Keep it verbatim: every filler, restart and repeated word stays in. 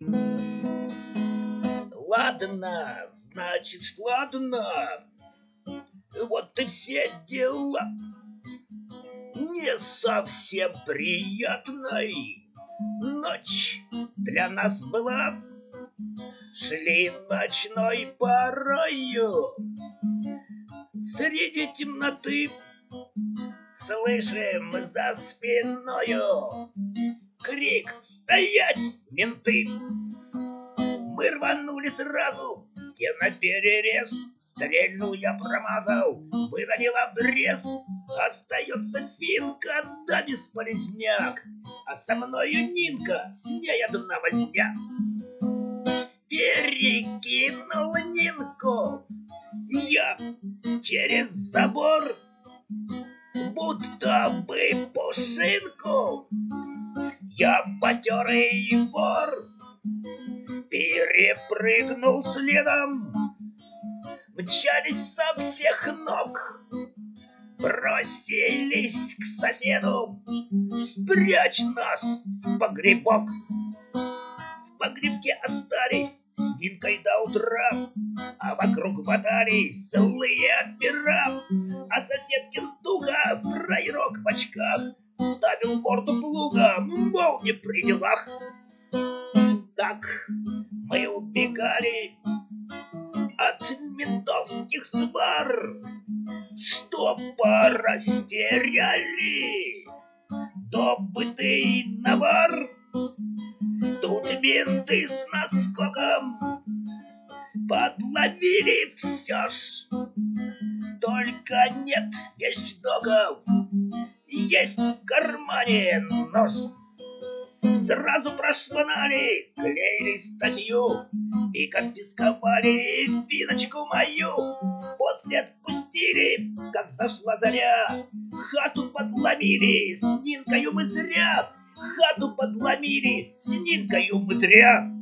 Ладно, значит, ладно. Вот и все дела. Не совсем приятной ночь для нас была. Шли ночной порою среди темноты. Слышим за спиною крик: «Стоять, менты!» Мы рванули сразу, где наперерез. Стрельнул я, промазал, выронил обрез. Остается Финка да бесполезняк, а со мною Нинка, с ней одна возня. Перекинул Нинку я через забор, будто бы пушинку. Я матерый вор, перепрыгнул следом. Мчались со всех ног, бросились к соседу: «Спрячь нас в погребок!» В погребке остались с Нинкой до утра, а вокруг мотались злые опера. А соседкин Туга, фраерок в очках, ставил морду плугом, мол, не при делах. Так мы убегали от ментовских свар, что порастеряли добытый навар. Тут менты с наскоком подловили все ж, только нет вещдоков, есть в кармане нож. Сразу прошмонали, клеили статью и конфисковали Финочку мою. После отпустили, как зашла заря. Хату подломили, с Нинкою мы зря. Хату подломили, с Нинкою мы зря.